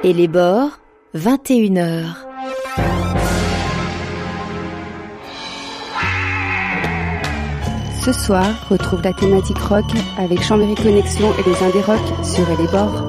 Et les bords, 21h. Ce soir, retrouve la thématique rock avec Chambéry Connexion et les Indés Rock sur Et les bords.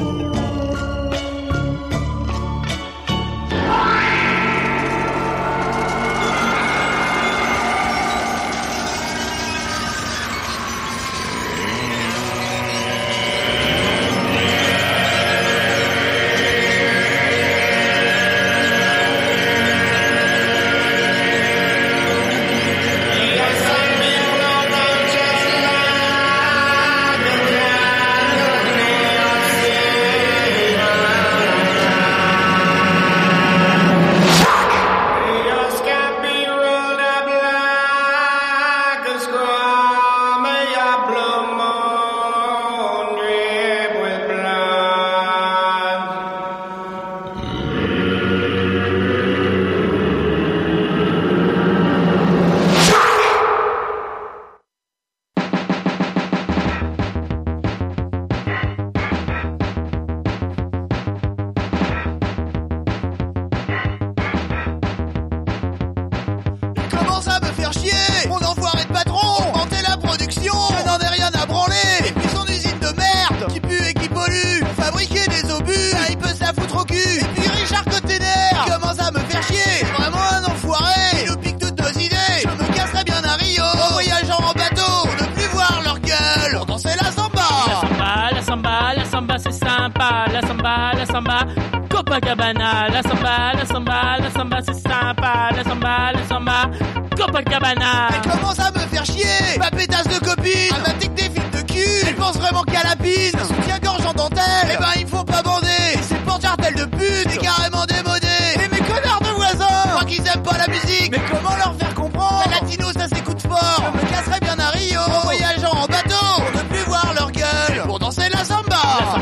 Copacabana, la samba, c'est sympa, la samba, Copacabana. Elle commence à me faire chier, ma pétasse de copine, elle m'applique des fils de cul, elle pense vraiment qu'à la pine, soutien-gorge en dentelle, eh ben il faut pas bander, et c'est porte-jartel de pute, c'est carrément démodé, et mes connards de voisins, je crois qu'ils aiment pas la musique, mais comment leur faire comprendre, la latino ça s'écoute fort, je me casserais bien à Rio, en voyageant en bateau, pour ne plus voir leur gueule, pour danser la samba.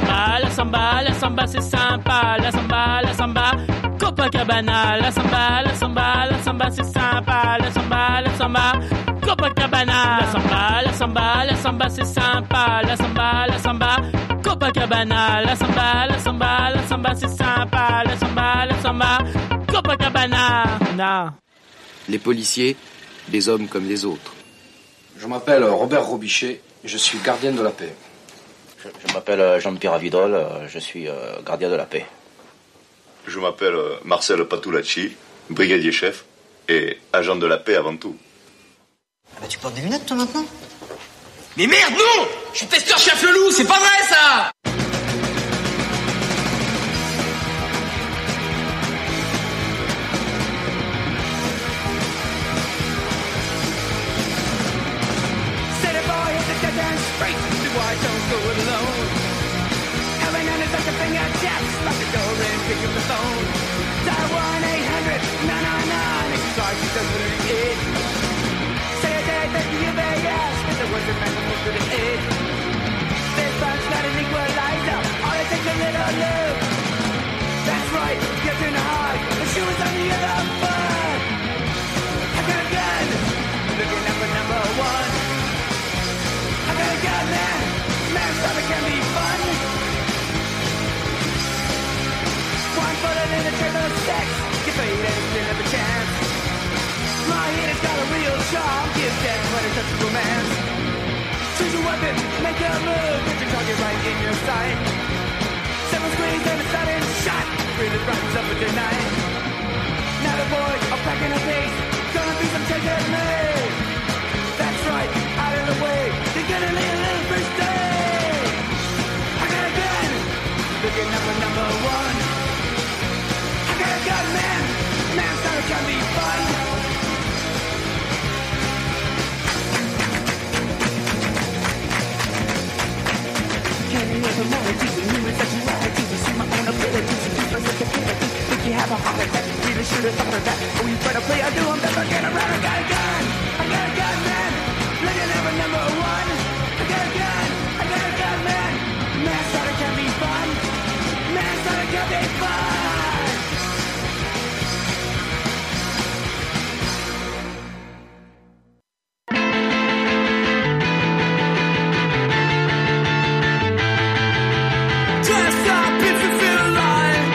La samba, c'est sympa, la samba, Copacabana, la samba, c'est sympa, la samba, Copacabana, la samba, c'est sympa, la samba, Copacabana, la samba, c'est sympa, la samba, Copacabana. Non. Les policiers, des hommes comme les autres. Je m'appelle Robert Robichet, je suis gardien de la paix. Je m'appelle Jean-Pierre Avidol, je suis gardien de la paix. Je m'appelle Marcel Patulacci, brigadier chef et agent de la paix avant tout. Ah bah tu portes des lunettes toi maintenant ? Mais merde non ! Je suis testeur chef le loup, c'est pas vrai ça ! Dress up if you feel alive.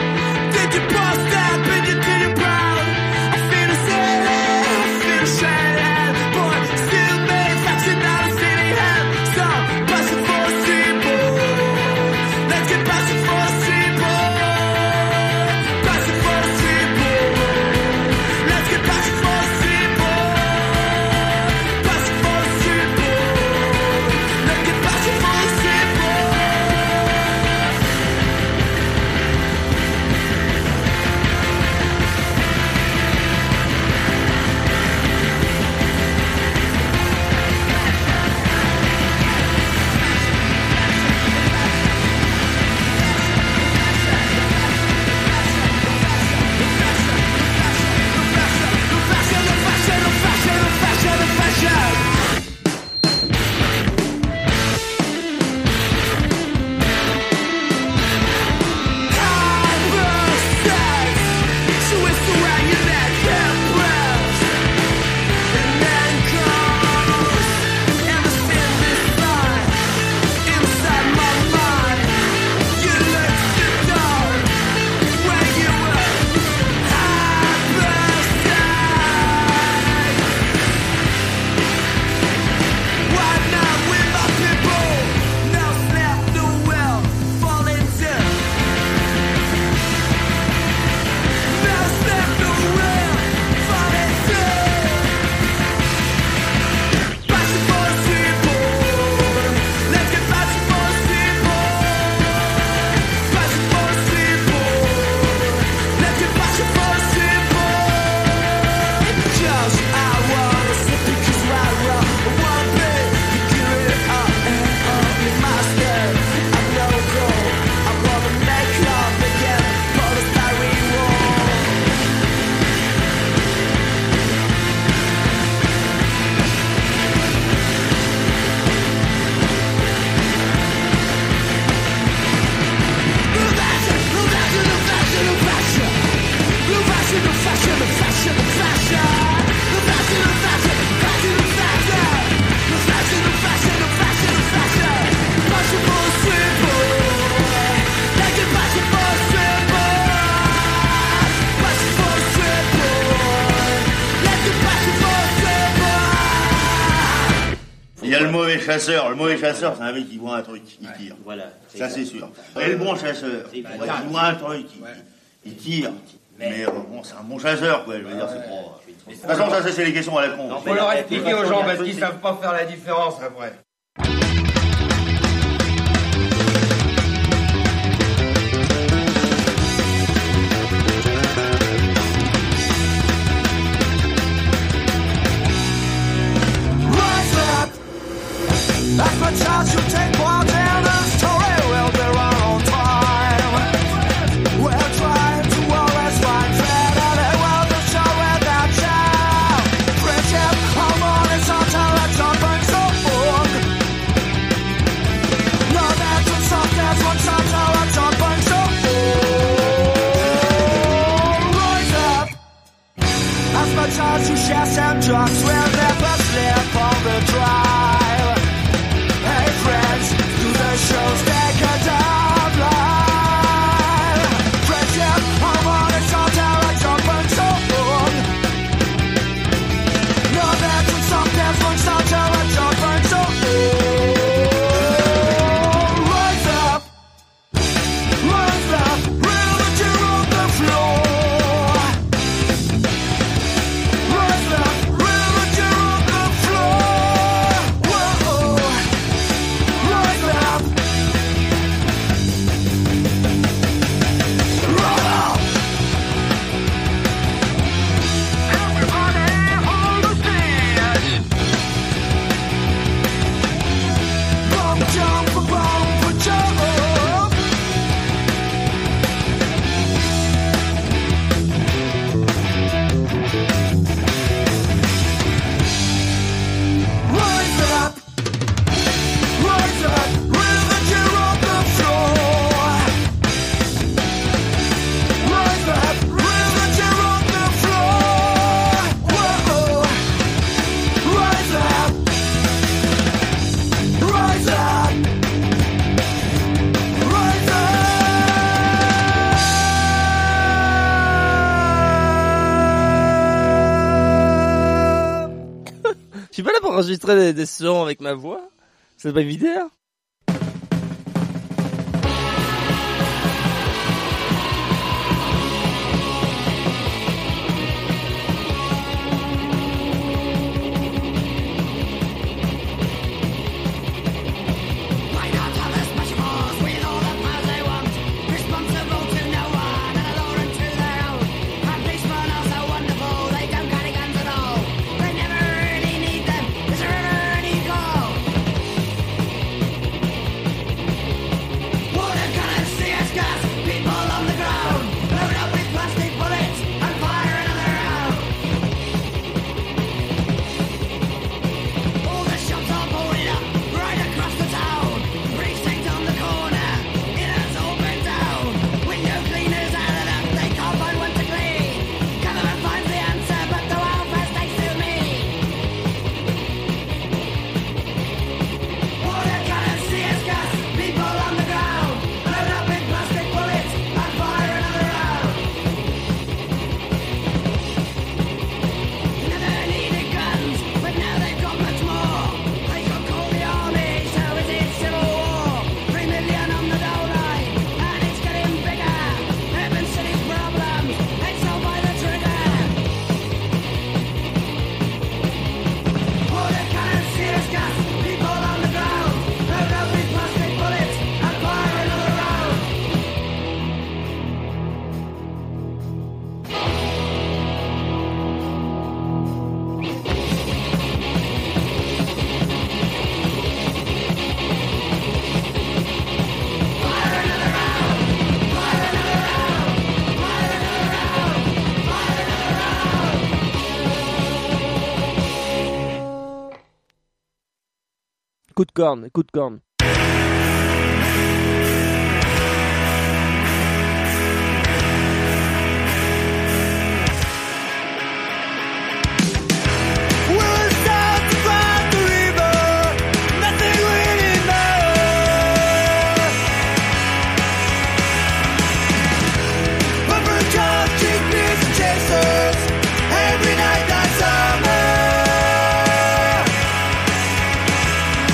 mauvais chasseur, c'est un mec qui voit un truc, il tire. Voilà. Ça, c'est sûr. Et le bon chasseur, il voit un truc, il tire. Mais bon, c'est un bon chasseur, quoi. Je veux dire, c'est pas... De toute façon, ça, c'est les questions à la con. Faut leur expliquer aux gens parce qu'ils savent pas faire la différence après. That's my chance, you take one down the story will be run on time. We're trying to always find thread and it will be show without child. Friendship, harmonies, intellectual brings so on. No need to softness, one intellectual brings so on. Rise up. As much as you share some drugs, we'll never slip on the drive. Shows take a dive line. Friendship, harmonics, intellectual burn so long. No need to softness, one intellectual burn so long. Rise up, riddle that you're on the floor. Rise up, riddle that you're on the floor. Whoa, rise up. Je suis pas là pour enregistrer des sons avec ma voix. C'est pas évident. Coup de corne, coup de corne. Every night that summer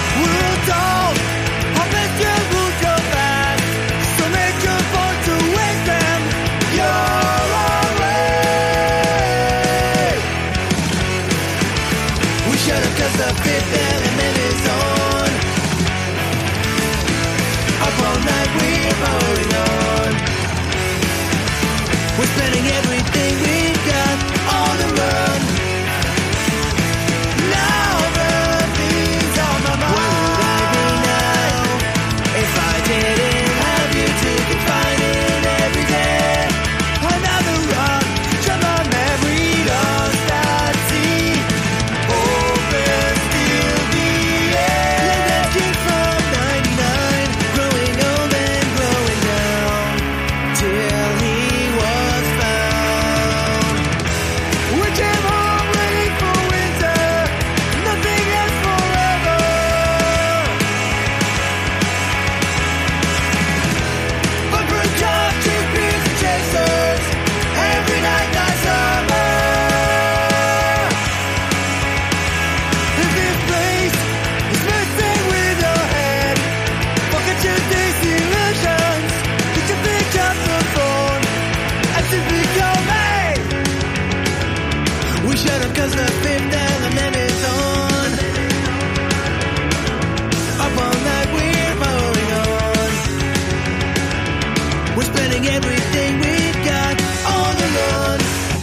We're spending everything we've got on the run.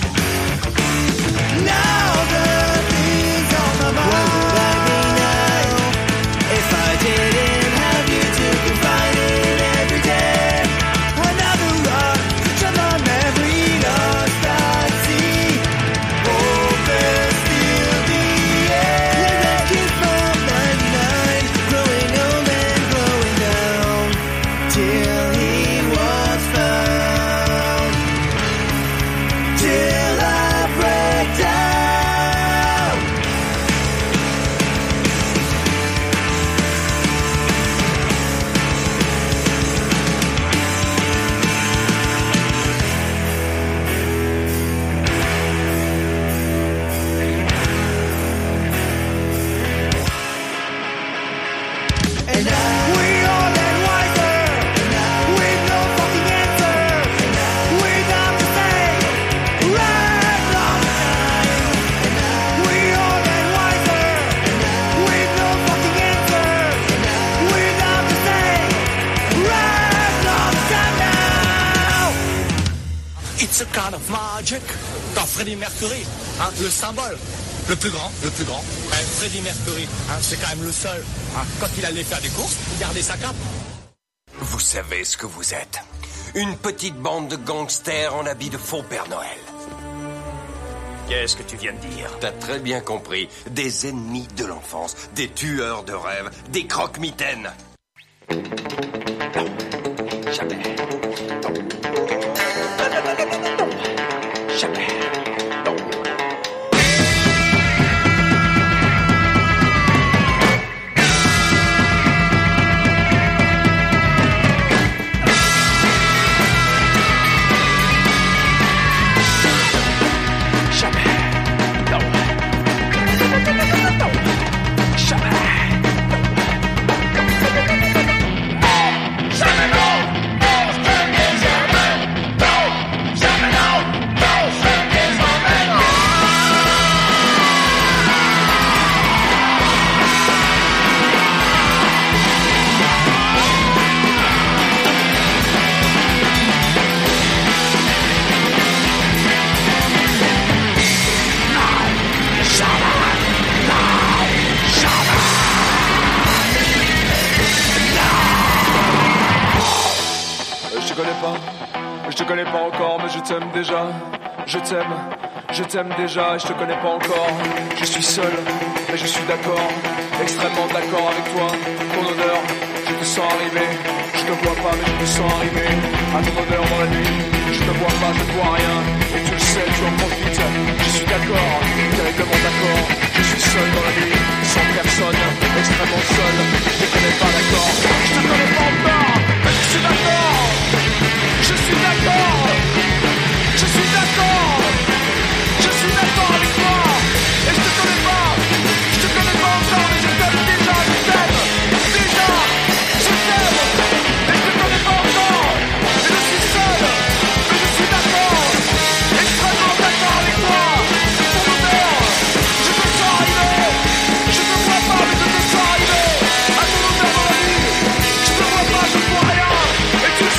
Now the things on my mind. Where would I be now if I didn't have you to confide in every day? Another rock to jump on every lost at sea. Hope is still the end. Like that kid from 99, growing old and glowing down till he was found. Till I break down. And now we all get wiser, with no fucking answer, without the same right on time. We all get wiser, with no fucking answer, without the same right on time now. It's a kind of magic. Dans Freddie Mercury, hein, le symbole, le plus grand. Freddie Mercury, hein, c'est quand même le seul. Hein, quand il allait faire des courses, il gardait sa cape. Vous savez ce que vous êtes. Une petite bande de gangsters en habit de faux Père Noël. Qu'est-ce que tu viens de dire? T'as très bien compris. Des ennemis de l'enfance, des tueurs de rêves, des croque-mitaines. Jamais. Jamais. Je te connais pas encore, mais je t'aime déjà. Je t'aime déjà et je te connais pas encore. Je suis seul, mais je suis d'accord, extrêmement d'accord avec toi. Ton odeur, je te sens arriver. Je te vois pas, mais je te sens arriver. À ton odeur dans la nuit, je te vois pas, je ne vois rien. Et tu le sais, tu en profites. Je suis d'accord, terriblement d'accord. Je suis seul dans la nuit, sans personne, extrêmement seul. Je te connais pas, d'accord. Je te connais pas encore, mais je suis d'accord. Je suis d'accord. Je suis d'accord. Je suis d'accord avec toi. Et je te connais pas. Je te connais pas encore, mais je t'aime déjà. Je t'aime. Déjà. Je t'aime. Et je te connais pas encore. Et je suis seul. Mais je suis d'accord. Extrêmement d'accord avec toi. Ton odeur. Je te sens arriver. Je te vois pas, mais je te sens arriver. À ton odeur dans la nuit. Je te vois pas, je ne vois rien. Et tu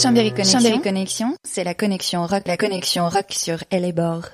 Chambéry Connexion, c'est la connexion rock sur LA Bord.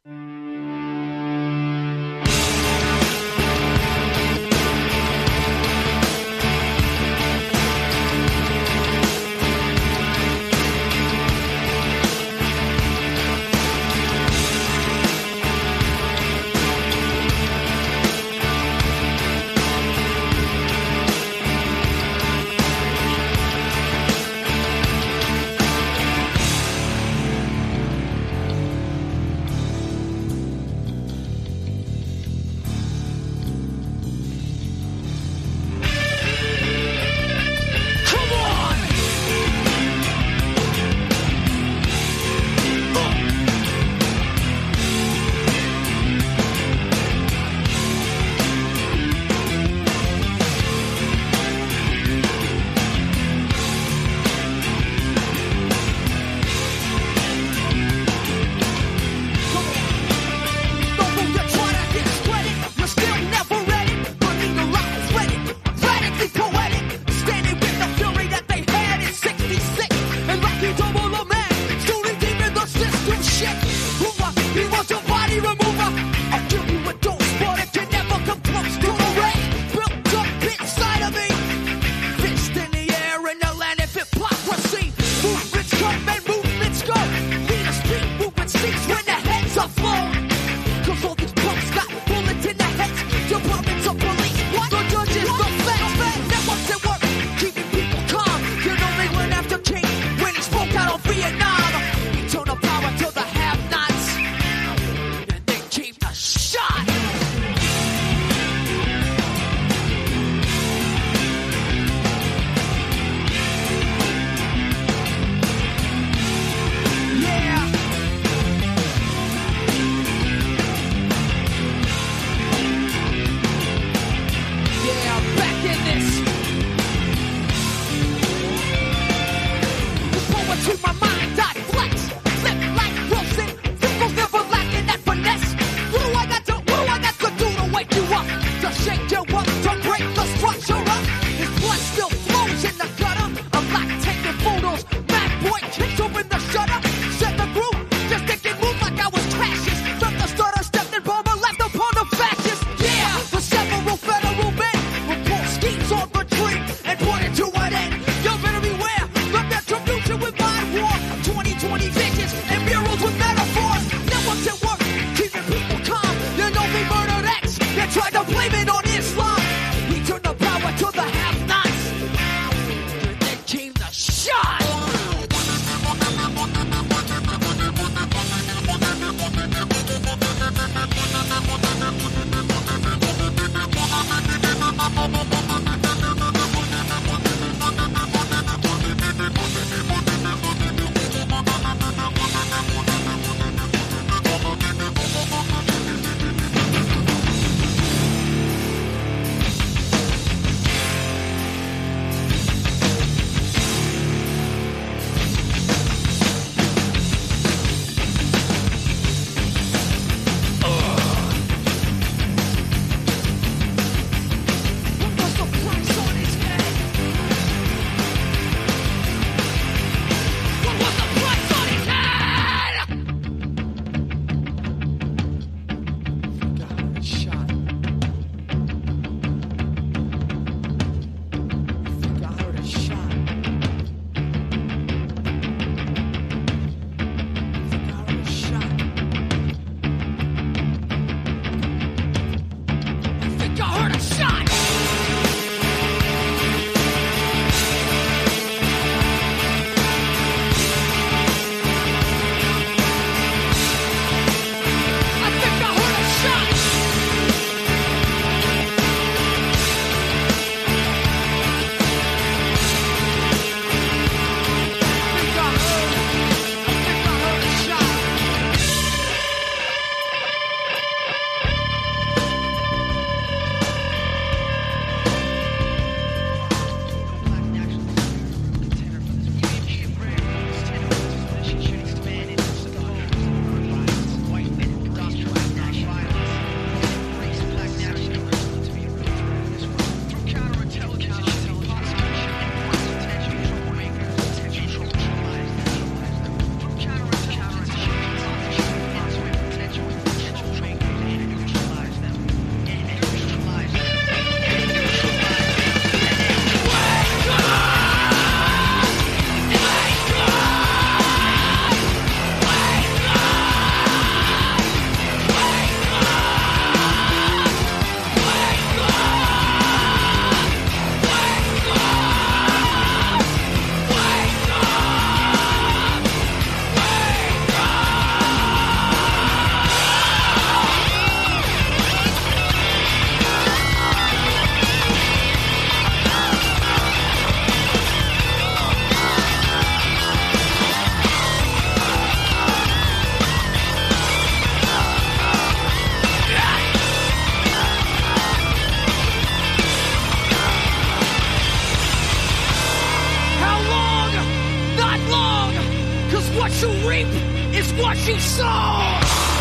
you reap is what you sow.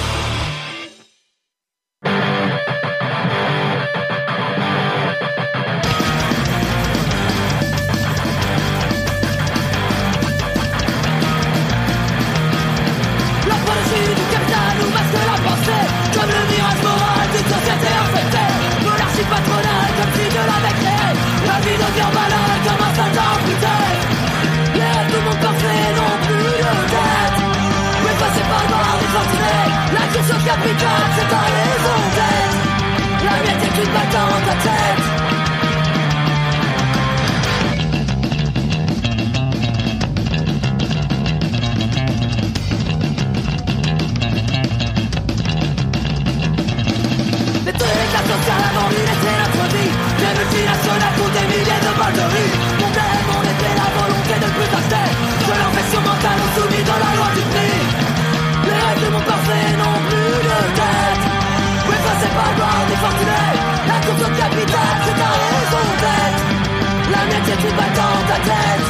Comme le mirage moral d'une société infectée, monarchie patronale comme si de l'avait créée. La vie devient banale comme un soldat amputé. Les rêves du monde parfait n'ont plus de tête. Mais passez pas noir des fortunés. La course au capital c'est ta raison d'être. La mienne est une balle dans ta tête. Car la mort, il était notre vie. Des multinationales pour des milliers de balles de riz. Mon rêve, mon épée, la volonté de plus acheter. De l'infection mentale soumise dans la loi du prix. Les rêves du monde parfait n'ont plus de tête. Oui, passez pas gloire des fortunés. La course au capital, c'est ta raison d'être. La mienne, c'est une balle dans ta tête.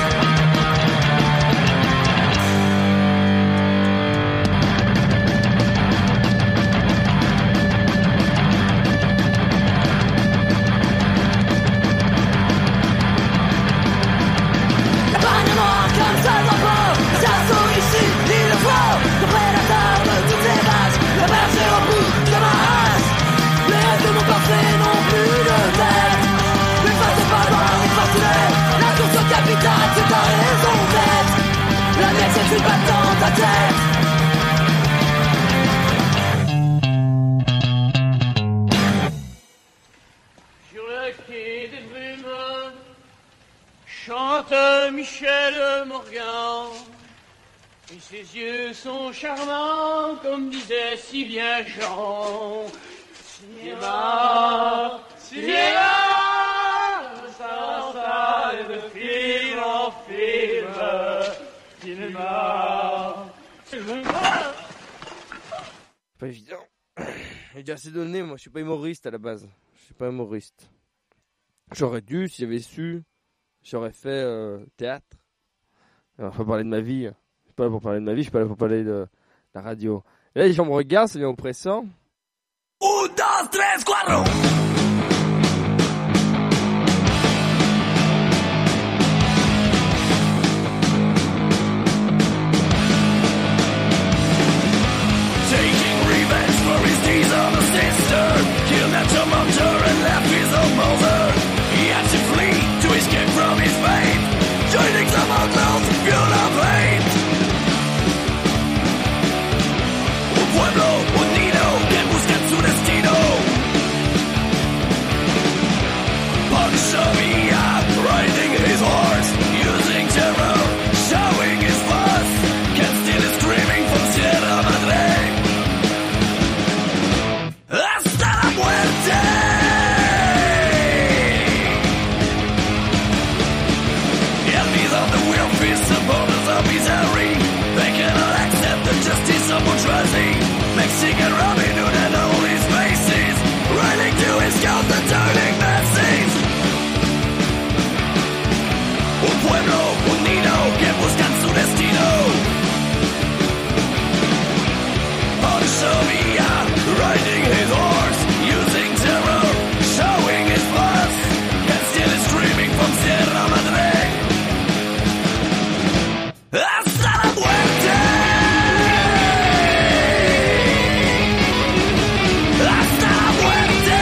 C'est ta raison d'être. La mienne c'est une balle dans ta tête. Sur le quai des brumes chante Michel Morgan. Et ses yeux sont charmants comme disait si bien Jean. Cinéma, cinéma, ça de film en film, cinéma, cinéma. Pas évident. J'ai déjà assez donné, moi je suis pas humoriste à la base. Je suis pas humoriste. J'aurais dû, si j'avais su, j'aurais fait théâtre. Alors, faut parler de ma vie. Je suis pas là pour parler de ma vie, je suis pas là pour parler de la radio. Et là les gens me regardent, c'est bien oppressant. 1, 2, 3, 4. He's on a sister, killed at your mother and left his own mother. He had to flee to escape from his fate, joining some outlaws to fuel our fate. Un pueblo unido que busca su destino. Panshavia, riding his horse, using terror, showing his fuss, can still is screaming from Sierra Madre. ¡Hasta la muerte! Enemies of the wealthy, supporters of misery. They cannot accept the justice of bourgeoisie. Mexican Robin Hood and all his faces, riding to his cause and turning Nazis. Un pueblo unido que buscan su destino. Panshavia, riding his horse, using terror, showing his fuss, and still is screaming from Sierra Madre. ¡Hasta la muerte! ¡Hasta la muerte!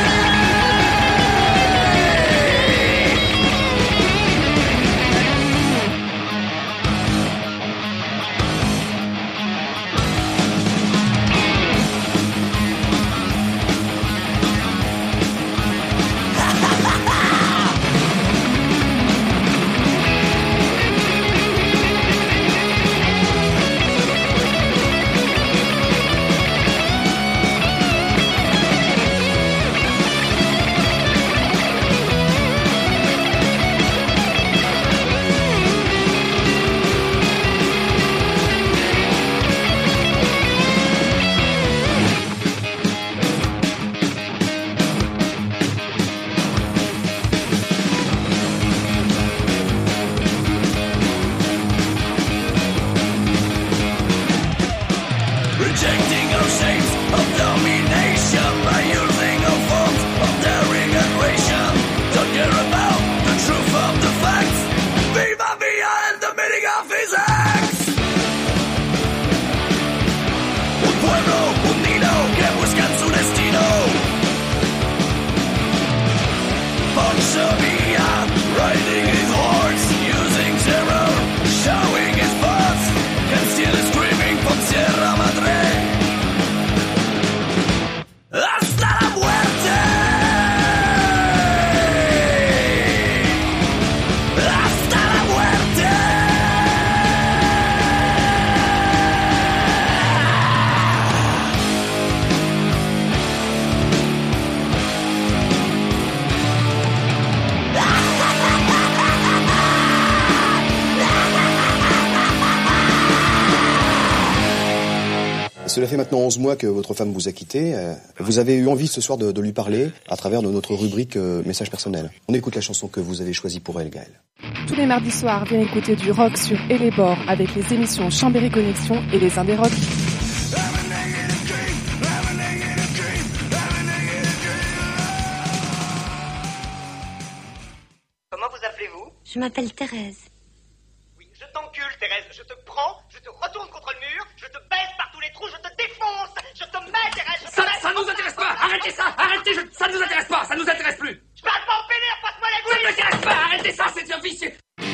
Cela fait maintenant 11 mois que votre femme vous a quitté. Vous avez eu envie ce soir de lui parler à travers de notre rubrique Message personnel. On écoute la chanson que vous avez choisie pour elle, Gaëlle. Tous les mardis soirs, viens écouter du rock sur Et les bords avec les émissions Chambéry Connexion et les Indés Rock. Comment vous appelez-vous? Je m'appelle Thérèse. Oui, je t'encule, Thérèse. Je te prends, je te retourne contre le mur, je te baisse par tous les trous, je te défonce, je te mets, Thérèse, je te mets... Ça nous intéresse pas. Arrêtez ça. Arrêtez, ça nous intéresse pas. Ça nous intéresse plus. Je parle pas au pénère, passe-moi la Ça gouille. ne m'intéresse pas. Arrêtez ça, c'est un vicieux.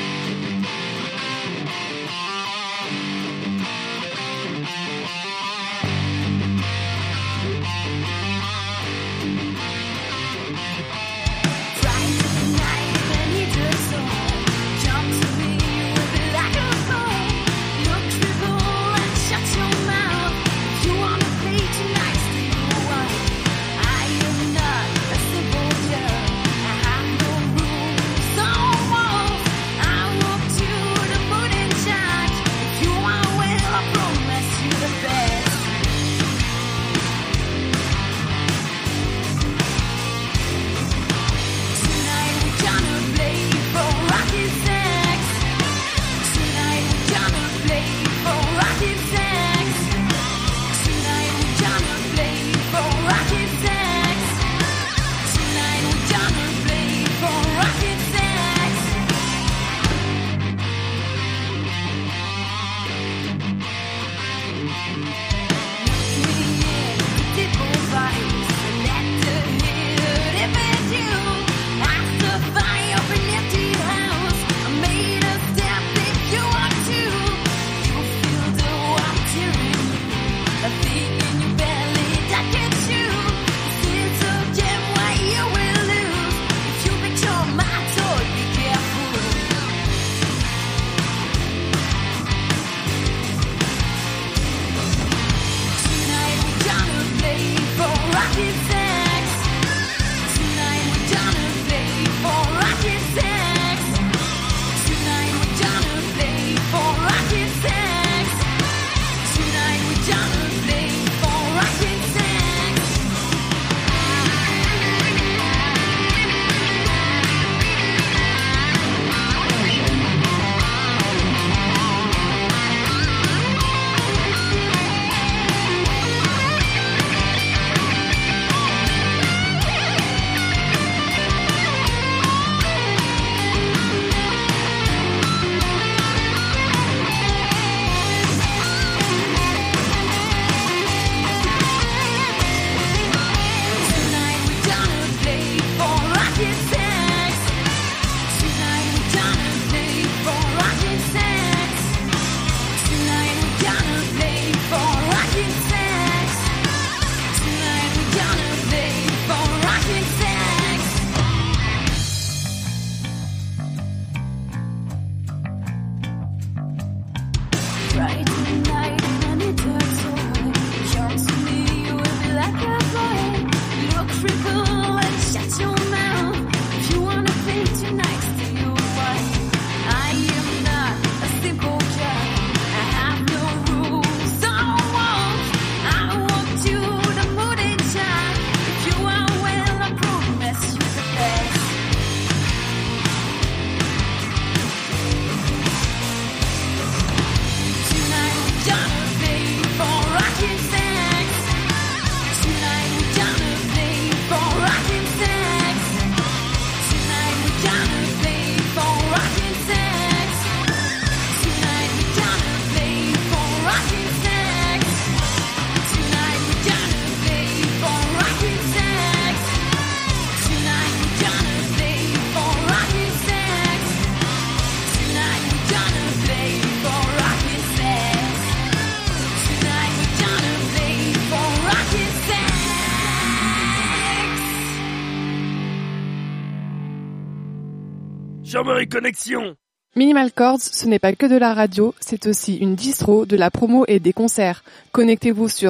Chambéry Connexion. Minimal Chords, ce n'est pas que de la radio, c'est aussi une distro, de la promo et des concerts. Connectez-vous sur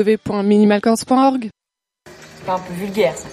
www.minimalchords.org. C'est pas un peu vulgaire, ça.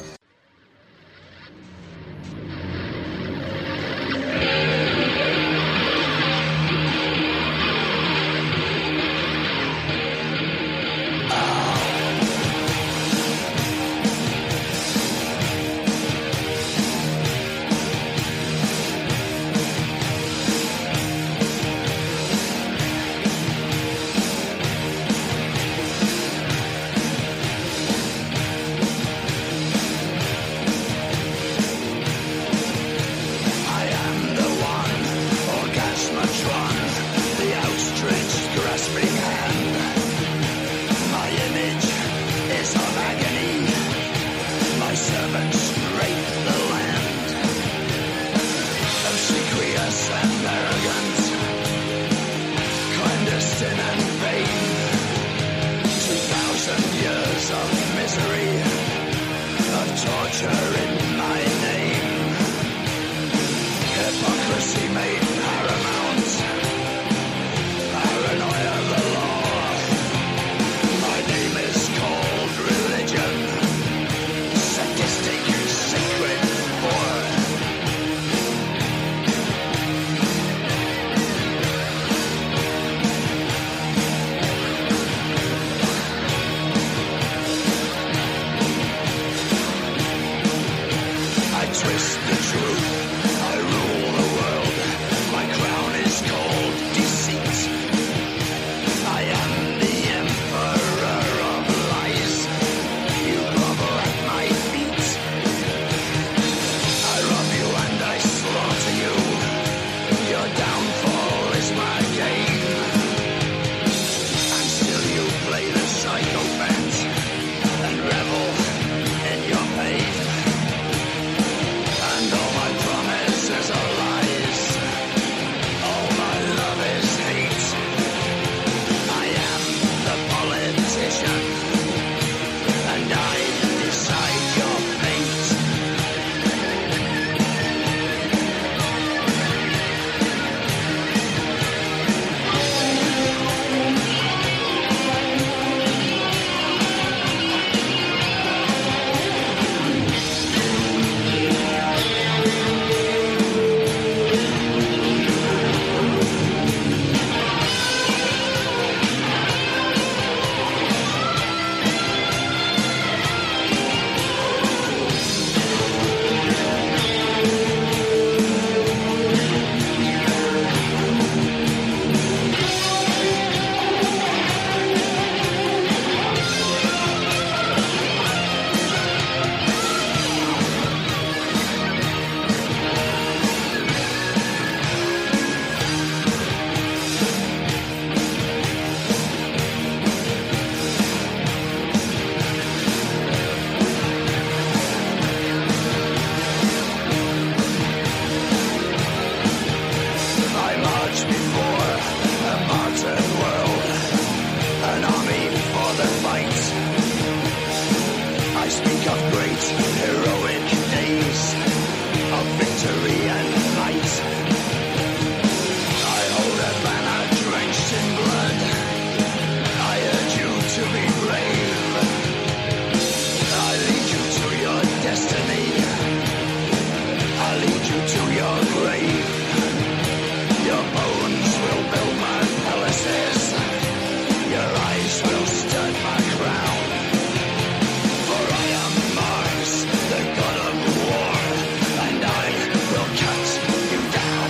twist the truth. I rule the world. My crown is called deceit. I am the emperor of lies. You grovel at my feet. I rob you and I slaughter you. Your downfall is my gain. And still you play the psychopath and revel in your pain. And all my promises are lies. All my love is hate. I am the politician, and I decide your fate. I march before a martyred world, an army for the fight. I speak of great heroic days, of victory and might. I hold a banner drenched in blood. I urge you to be brave. I lead you to your destiny. I lead you to your grave. Your bones will build my palaces. Your eyes will stud my crown. For I am Mars, the god of war, and I will cut you down.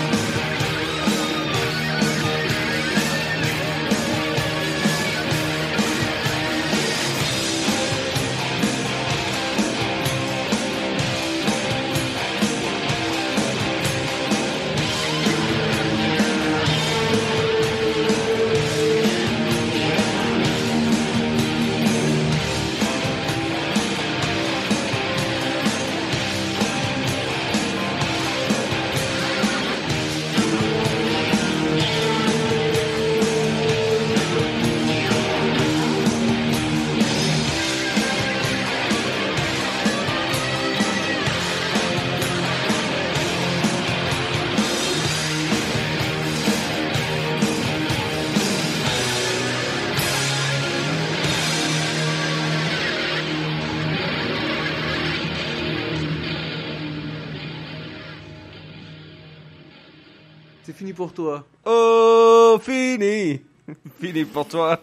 C'est fini pour toi. Oh, fini. Fini pour toi.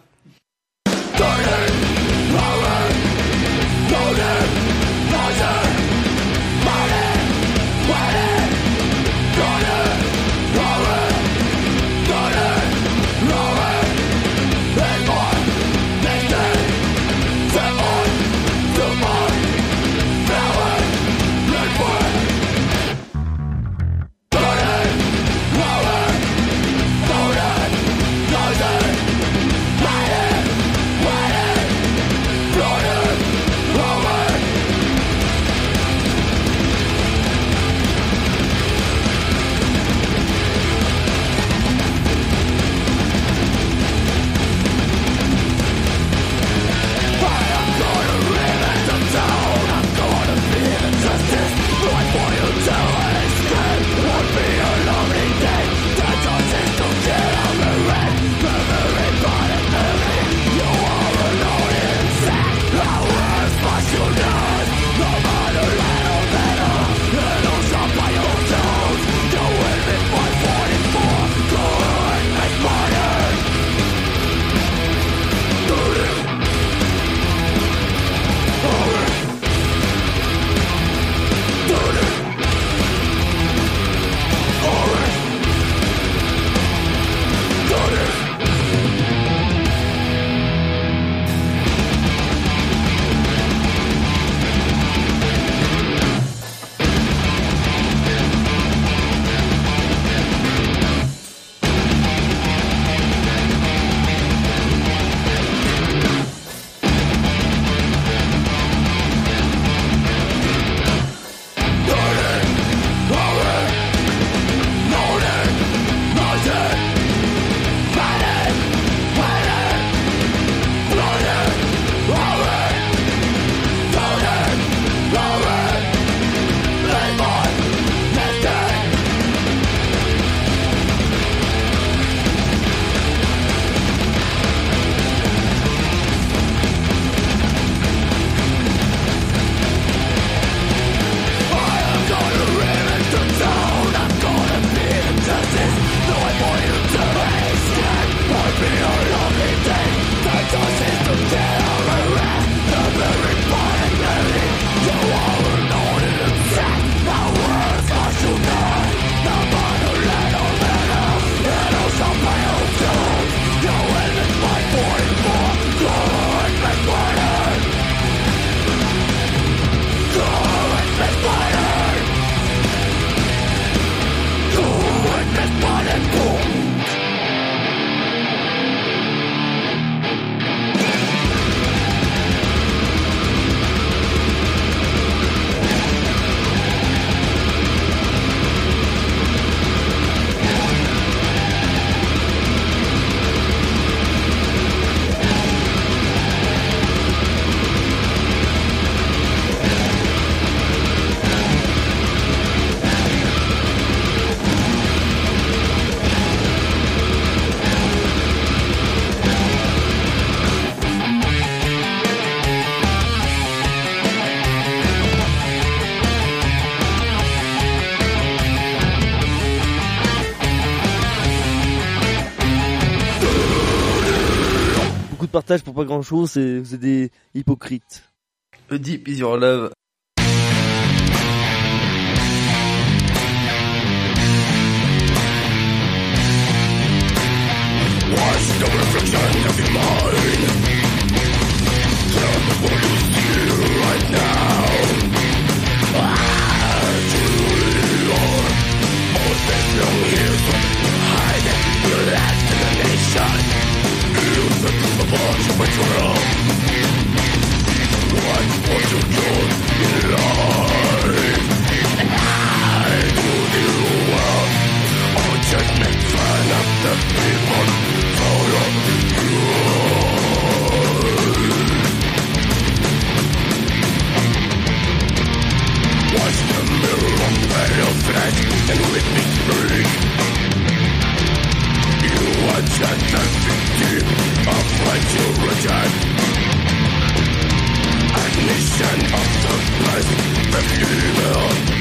partagent pour pas grand chose, vous êtes des hypocrites. A deep is your love. Watch the reflection of your mind. Tell me what you see right now. Truly are all these long years hiding your last nation. You think the bunch of betrayal. What you do in life? I do the world. Oh, just make fun of the people. Watch the mirror of pale flesh and with me speak. You are just a victim of what you reject. Admission of the past, the evil.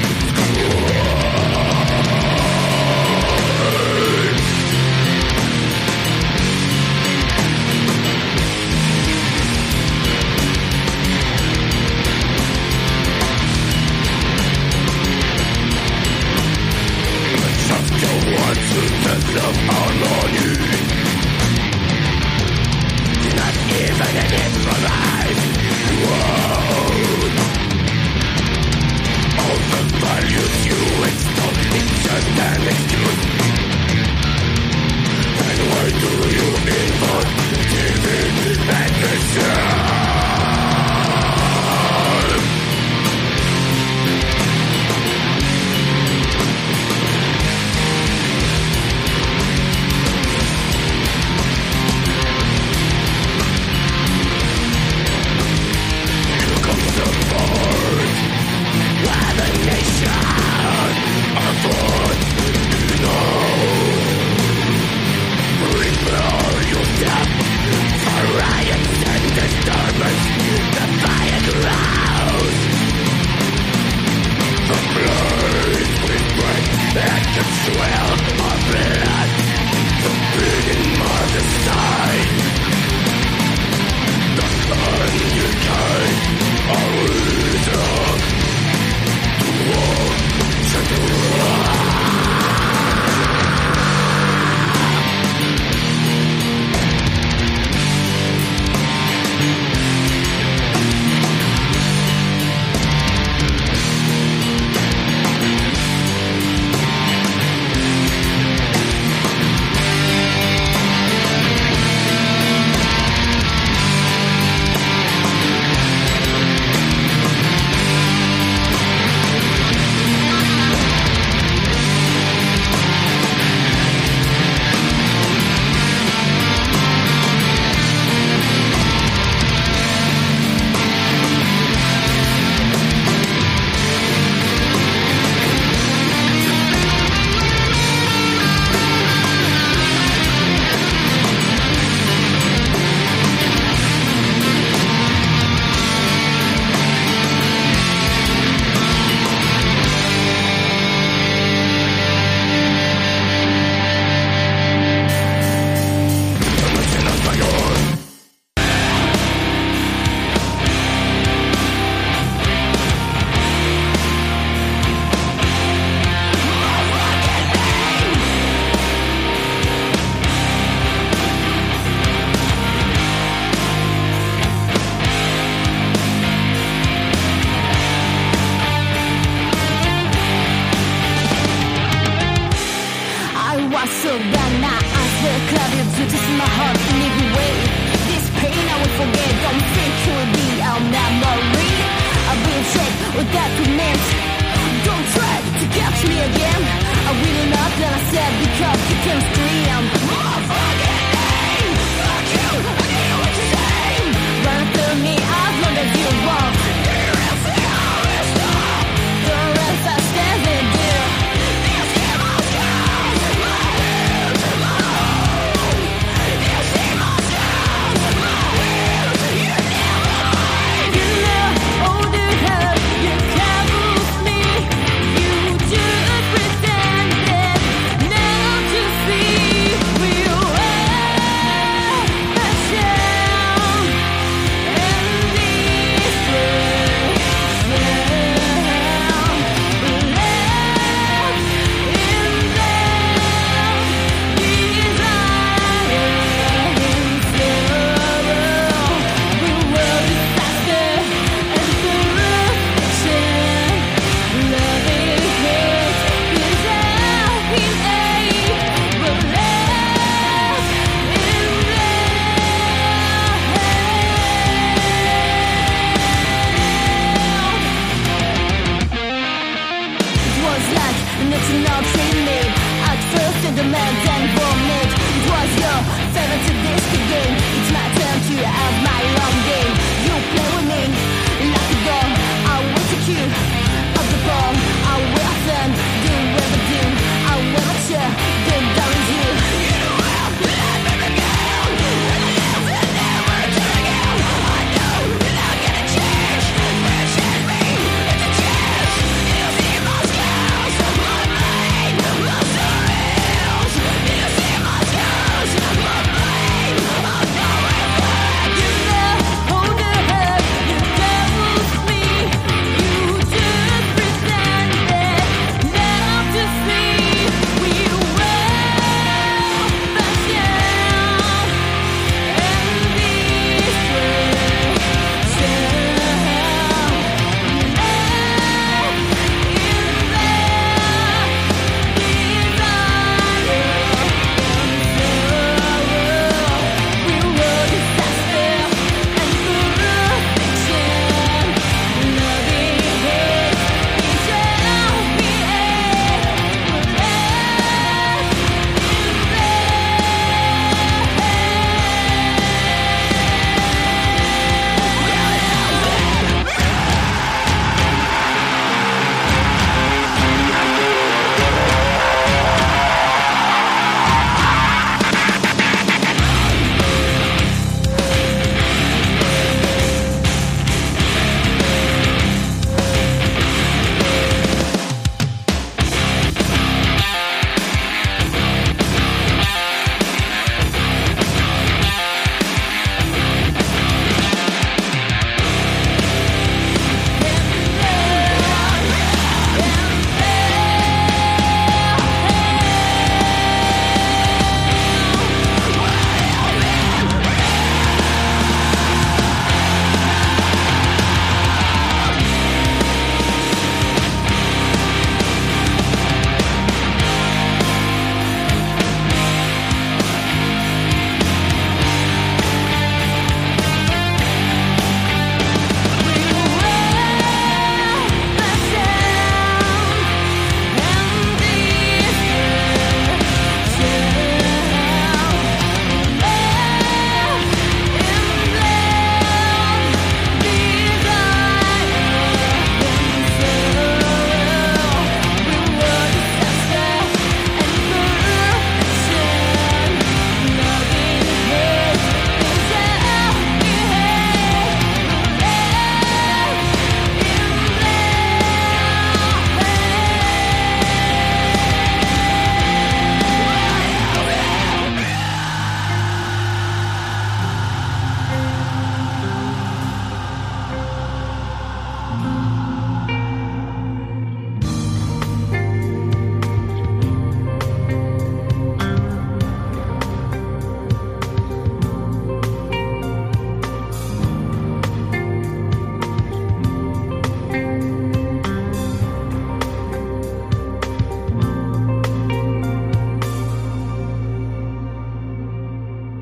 Of harmony, not even an improvised world. All the values you extol, it's just an excuse. And why do you involve giving attention?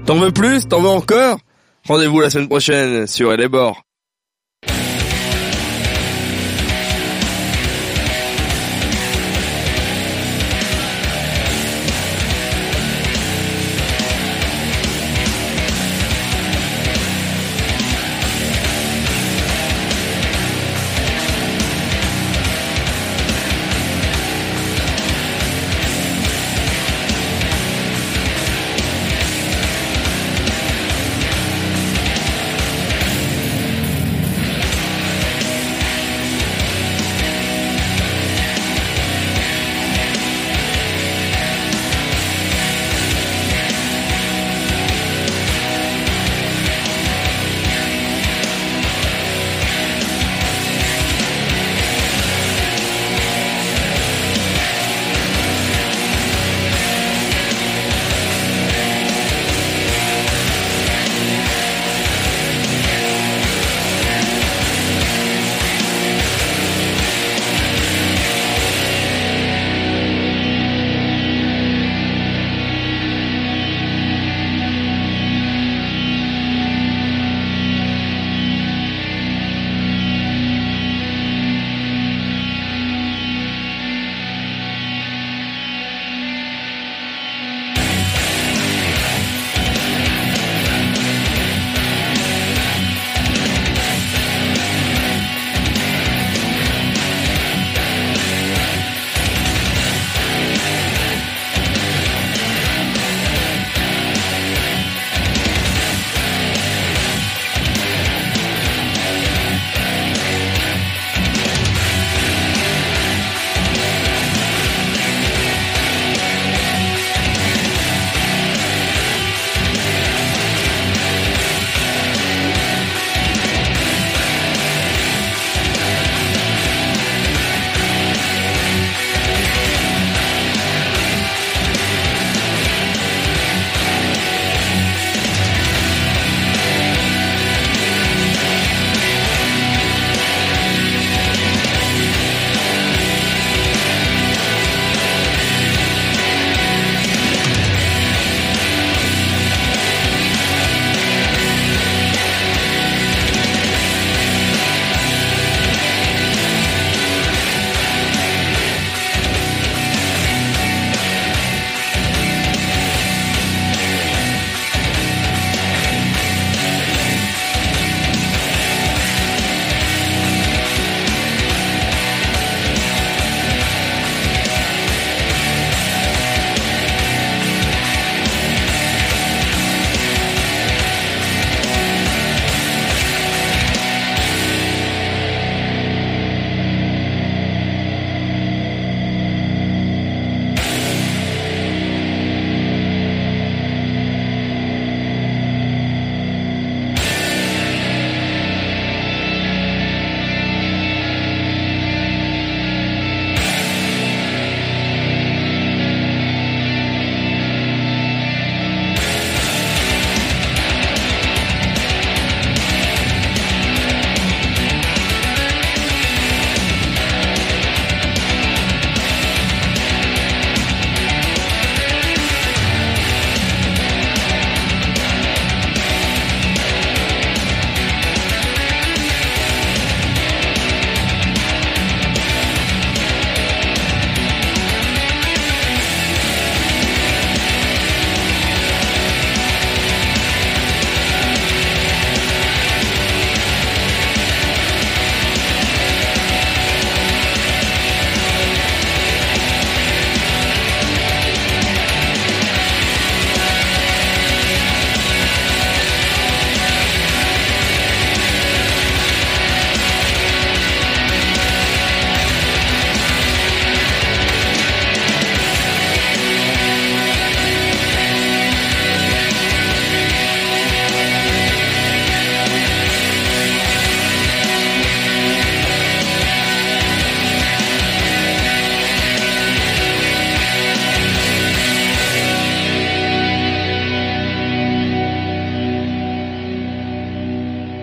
T'en veux plus? T'en veux encore? Rendez-vous la semaine prochaine sur Elle est Bord.